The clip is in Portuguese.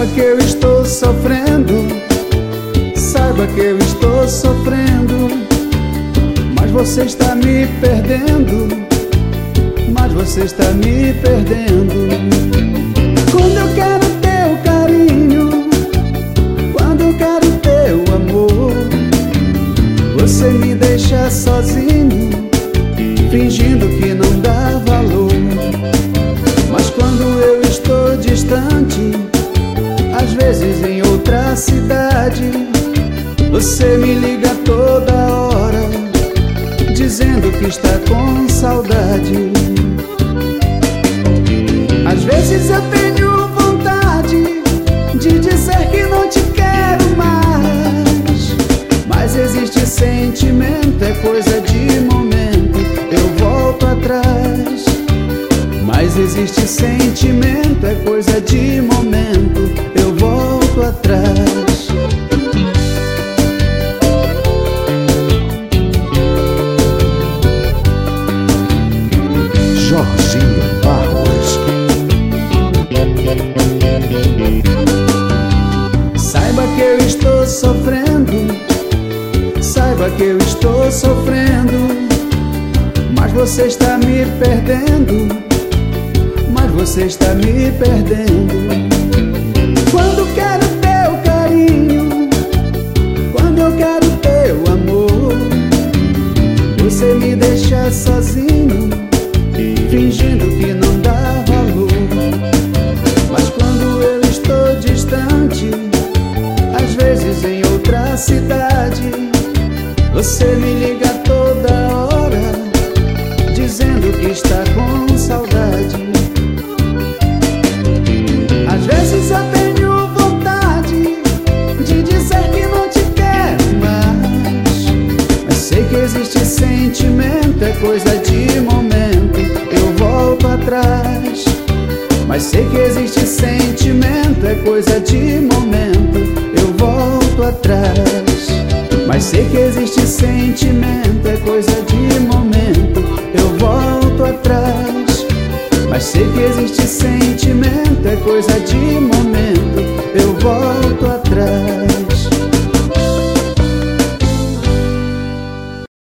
Saiba que eu estou sofrendo, saiba que eu estou sofrendo, mas você está me perdendo, mas você está me perdendo. Quando eu quero teu carinho, quando eu quero teu amor, você me deixa sozinho, fingindo que não dá valor. Mas quando eu estou distante, às vezes em outra cidade, você me liga toda hora, dizendo que está com saudade. Às vezes eu tenho vontade de dizer que não te quero mais, mas existe sentimento, é coisa de momento, eu volto atrás. Mas existe sentimento, é coisa de momento, eu volto atrás. Jorginho Barros. Saiba que eu estou sofrendo, saiba que eu estou sofrendo, mas você está me perdendo, mas você está me perdendo. Quando quero teu carinho, quando eu quero teu amor, você me deixa sozinho, fingindo que não dá valor. Mas quando eu estou distante, às vezes em outra cidade, você me liga toda hora, dizendo que está com saudade. Às vezes eu tenho vontade de dizer que não te quero mais, mas sei que existe sentimento, é coisa de momento, eu volto atrás. Mas sei que existe sentimento, é coisa de momento, eu volto atrás. Mas sei que existe sentimento, é coisa de momento, eu volto atrás. Mas sei que existe sentimento, é coisa de momento, eu volto atrás.